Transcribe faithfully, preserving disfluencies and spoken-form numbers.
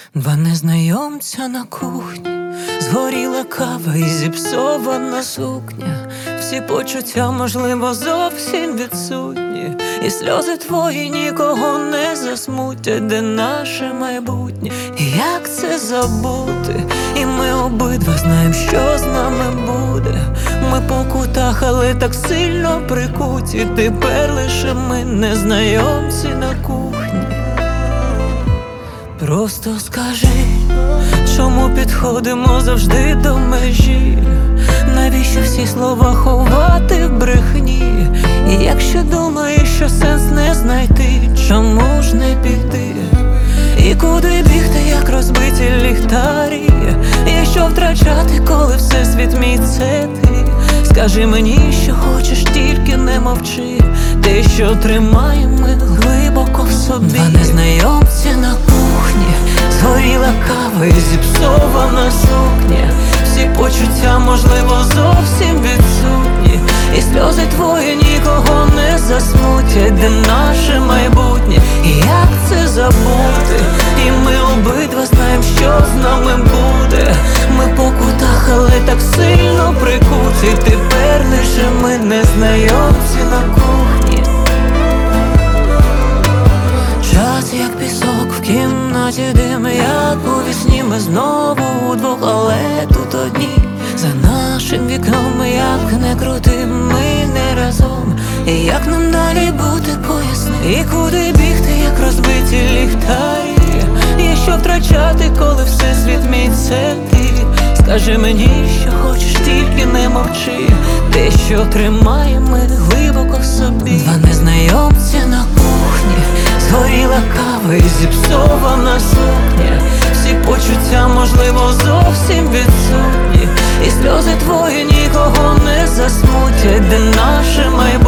Два незнайомця на кухні, згоріла кава і зіпсована сукня. Всі почуття, можливо, зовсім відсутні, і сльози твої нікого не засмутять. Де наше майбутнє? І як це забути? І ми обидва знаємо, що з нами буде. Ми по кутах, але так сильно прикуті. Тепер лише ми незнайомці на кухні. Просто скажи, чому підходимо завжди до межі? Навіщо всі слова ховати в брехні? І якщо думаєш, що сенс не знайти, чому ж не піти? І куди бігти, як розбиті ліхтарі? І що втрачати, коли всесвіт мій це ти? Скажи мені, що хочеш, тільки не мовчи. Те, що тримаємо ми глибоко в собі. Два незнайомці на кухні, згоріла кава і зіпсована сукня. Всі почуття, можливо, зовсім відсутні, і сльози твої нікого не засмутять. Де наше майбутнє? І як це забути? І ми обидва знаємо, що з нами буде. Ми по кутах, але так сильно прикуті. Тепер лише ми незнайомці на кухні. Час як пісок в кімнаті дим, як у вісні ми знову удвох, але тут одні. За нашим вікном, як не крути, ми не разом. І як нам далі бути, поясни? І куди бігти, як розбиті ліхтарі? Є що втрачати, коли всесвіт мій це ти? Скажи мені, що хочеш, тільки не мовчи. Те, що тримаємо ми глибоко в собі. Два незнайомці на кухні, згоріла кава і зіпсована сукня. Всі почуття, можливо, зовсім відсутні, і сльози твої нікого не засмутять. Де наше майбутнє?